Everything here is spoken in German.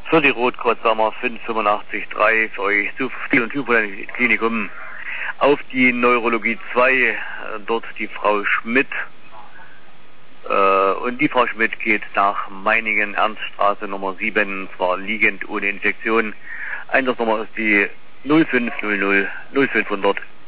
Für die Rotkreuzsammer 5883 für euch zu Stil- und Hypoklinikum auf die Neurologie 2, dort die Frau Schmidt. Und die Frau Schmidt geht nach Meiningen, Ernststraße Nummer 7, zwar liegend ohne Infektion. Einsatznummer ist die 0500 0500